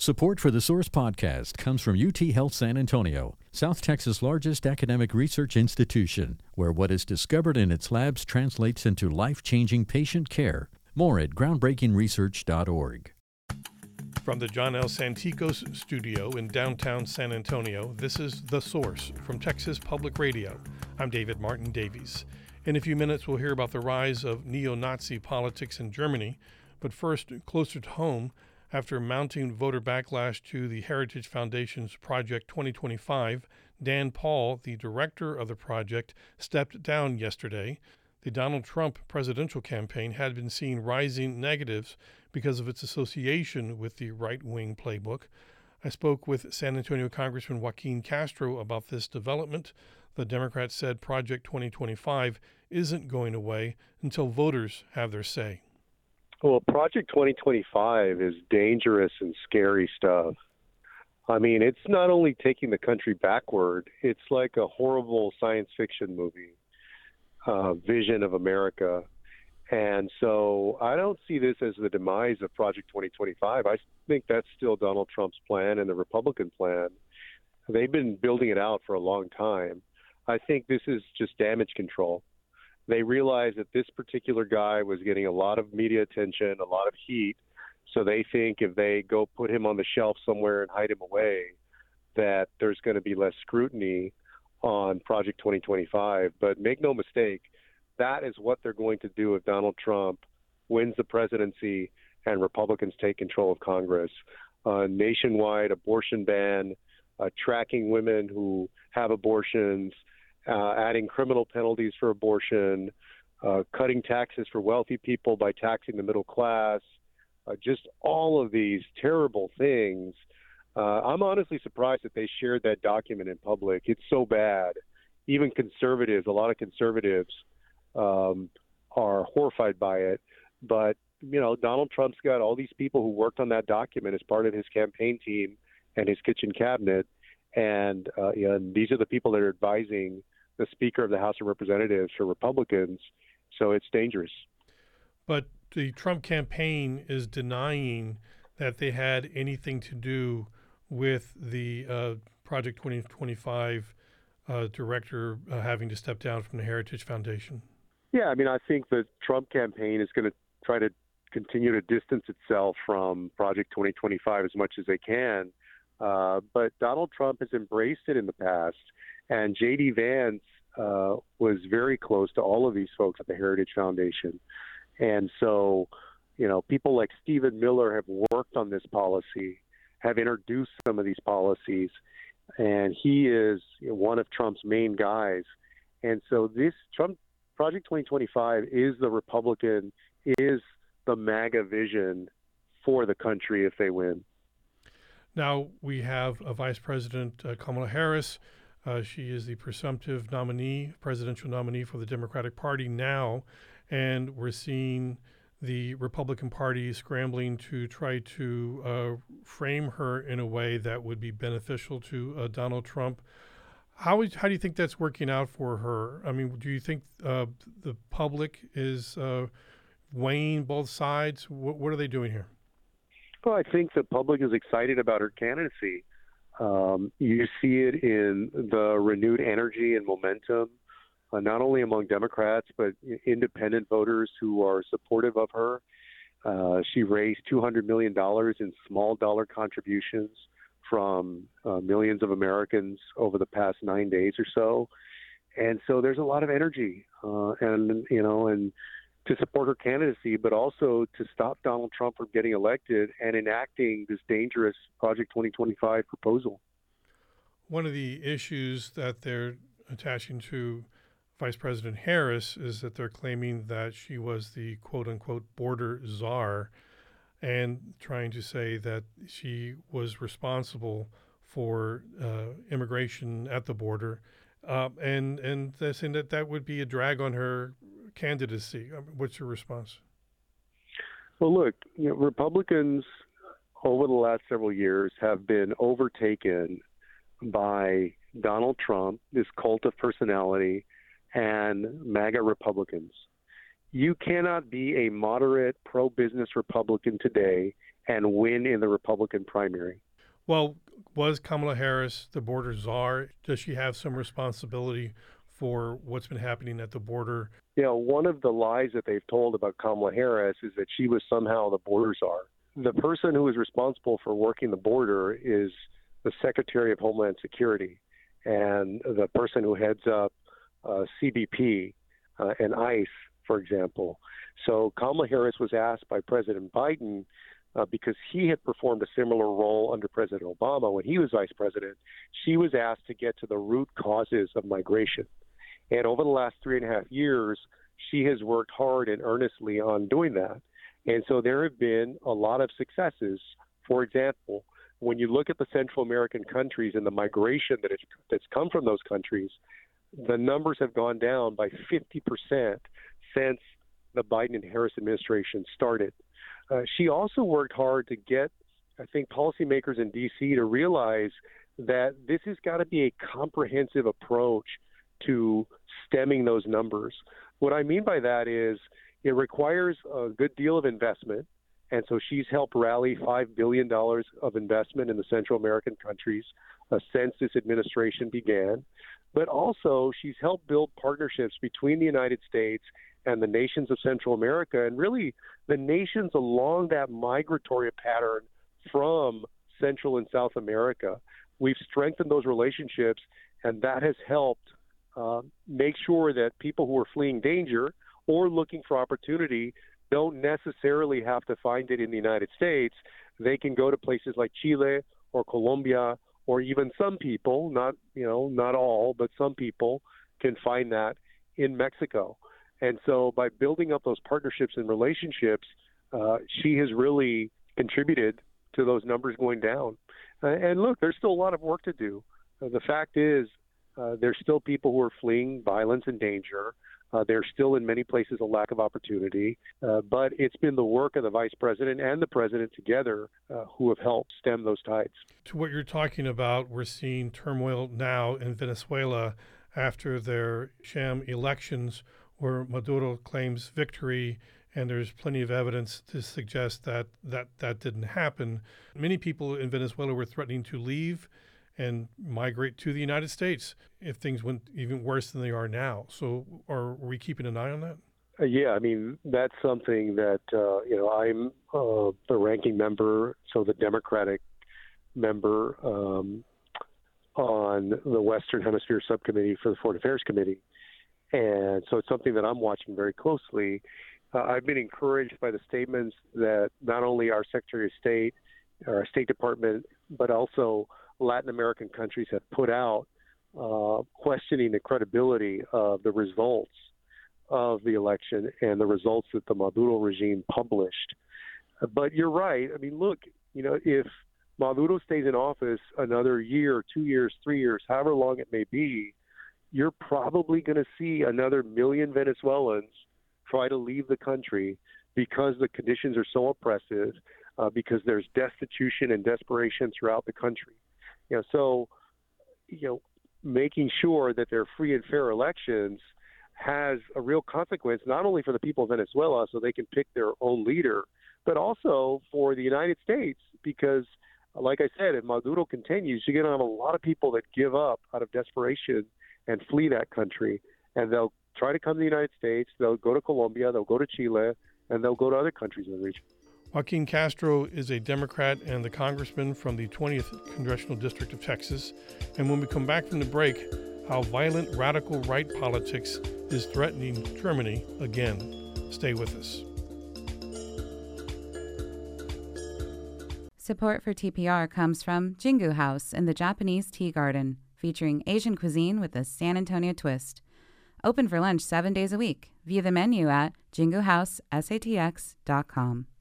Support for the Source podcast comes from UT Health San Antonio, South Texas' largest academic research institution, where what is discovered in its labs translates into life-changing patient care. More at groundbreakingresearch.org. From the John L. Santikos studio in downtown San Antonio, this is The Source from Texas Public Radio. I'm David Martin Davies. In a few minutes, we'll hear about the rise of neo-Nazi politics in Germany. But first, closer to home, after mounting voter backlash to the Heritage Foundation's Project 2025, Dan Paul, the director of the project, stepped down yesterday. The Donald Trump presidential campaign had been seeing rising negatives because of its association with the right-wing playbook. I spoke with San Antonio Congressman Joaquin Castro about this development. The Democrats said Project 2025 isn't going away until voters have their say. Well, Project 2025 is dangerous and scary stuff. I mean, it's not only taking the country backward, it's like a horrible science fiction movie vision of America. And so I don't see this as the demise of Project 2025. I think that's still Donald Trump's plan and the Republican plan. They've been building it out for a long time. I think this is just damage control. They realized that this particular guy was getting a lot of media attention, a lot of heat. So they think if they go put him on the shelf somewhere and hide him away, that there's going to be less scrutiny on Project 2025. But make no mistake, that is what they're going to do if Donald Trump wins the presidency and Republicans take control of Congress. Nationwide abortion ban, tracking women who have abortions, adding criminal penalties for abortion, cutting taxes for wealthy people by taxing the middle class, just all of these terrible things. I'm honestly surprised that they shared that document in public. It's so bad. Even conservatives, a lot of conservatives are horrified by it. But, you know, Donald Trump's got all these people who worked on that document as part of his campaign team and his kitchen cabinet. And these are the people that are advising the Speaker of the House of Representatives for Republicans. So it's dangerous. But the Trump campaign is denying that they had anything to do with the Project 2025 director having to step down from the Heritage Foundation. Yeah, I mean, I think the Trump campaign is going to try to continue to distance itself from Project 2025 as much as they can. But Donald Trump has embraced it in the past. And J.D. Vance was very close to all of these folks at the Heritage Foundation. And so, you know, people like Stephen Miller have worked on this policy, have introduced some of these policies, and he is one of Trump's main guys. And so this Project 2025 is the Republican, is the MAGA vision for the country if they win. Now we have a Vice President Kamala Harris. She is the presumptive presidential nominee for the Democratic Party now, and we're seeing the Republican Party scrambling to try to frame her in a way that would be beneficial to Donald Trump. How do you think that's working out for her? I mean, do you think the public is weighing both sides? What are they doing here? Well, I think the public is excited about her candidacy. You see it in the renewed energy and momentum, not only among Democrats, but independent voters who are supportive of her. She raised $200 million in small dollar contributions from millions of Americans over the past 9 days or so. And so there's a lot of energy and to support her candidacy, but also to stop Donald Trump from getting elected and enacting this dangerous Project 2025 proposal. One of the issues that they're attaching to Vice President Harris is that they're claiming that she was the quote-unquote border czar and trying to say that she was responsible for immigration at the border. And they're saying that would be a drag on her candidacy. What's your response? Well, look, Republicans over the last several years have been overtaken by Donald Trump, this cult of personality, and MAGA Republicans. You cannot be a moderate pro-business Republican today and win in the Republican primary. Well, was Kamala Harris the border czar? Does she have some responsibility for what's been happening at the border? One of the lies that they've told about Kamala Harris is that she was somehow the border czar. The person who is responsible for working the border is the Secretary of Homeland Security and the person who heads up CBP and ICE, for example. So Kamala Harris was asked by President Biden because he had performed a similar role under President Obama when he was vice president. She was asked to get to the root causes of migration. And over the last 3.5 years, she has worked hard and earnestly on doing that. And so there have been a lot of successes. For example, when you look at the Central American countries and the migration that's come from those countries, the numbers have gone down by 50% since the Biden and Harris administration started. She also worked hard to get, I think, policymakers in D.C. to realize that this has got to be a comprehensive approach to stemming those numbers. What I mean by that is it requires a good deal of investment, and so she's helped rally $5 billion of investment in the Central American countries since this administration began. But also she's helped build partnerships between the United States and the nations of Central America, and really the nations along that migratory pattern from Central and South America. We've strengthened those relationships, and that has helped make sure that people who are fleeing danger or looking for opportunity don't necessarily have to find it in the United States. They can go to places like Chile or Colombia, or even some people, not all, but some people can find that in Mexico. And so by building up those partnerships and relationships, she has really contributed to those numbers going down. And look, there's still a lot of work to do. The fact is, there's still people who are fleeing violence and danger. There's still in many places a lack of opportunity. But it's been the work of the vice president and the president together who have helped stem those tides. To what you're talking about, we're seeing turmoil now in Venezuela after their sham elections where Maduro claims victory, and there's plenty of evidence to suggest that didn't happen. Many people in Venezuela were threatening to leave and migrate to the United States if things went even worse than they are now. So are we keeping an eye on that? Yeah, I mean, that's something that, I'm the ranking member, so the Democratic member on the Western Hemisphere Subcommittee for the Foreign Affairs Committee. And so it's something that I'm watching very closely. I've been encouraged by the statements that not only our Secretary of State, or our State Department, but also Latin American countries have put out questioning the credibility of the results of the election and the results that the Maduro regime published. But you're right. I mean, look, if Maduro stays in office another year, 2 years, 3 years, however long it may be, you're probably going to see another million Venezuelans try to leave the country because the conditions are so oppressive, because there's destitution and desperation throughout the country. So making sure that they're free and fair elections has a real consequence, not only for the people of Venezuela so they can pick their own leader, but also for the United States, because like I said, if Maduro continues, you're going to have a lot of people that give up out of desperation and flee that country, and they'll try to come to the United States, they'll go to Colombia, they'll go to Chile, and they'll go to other countries in the region. Joaquin Castro is a Democrat and the congressman from the 20th Congressional District of Texas. And when we come back from the break, how violent radical right politics is threatening Germany again. Stay with us. Support for TPR comes from Jingu House in the Japanese Tea Garden, featuring Asian cuisine with a San Antonio twist. Open for lunch 7 days a week. View the menu at jinguhousesatx.com.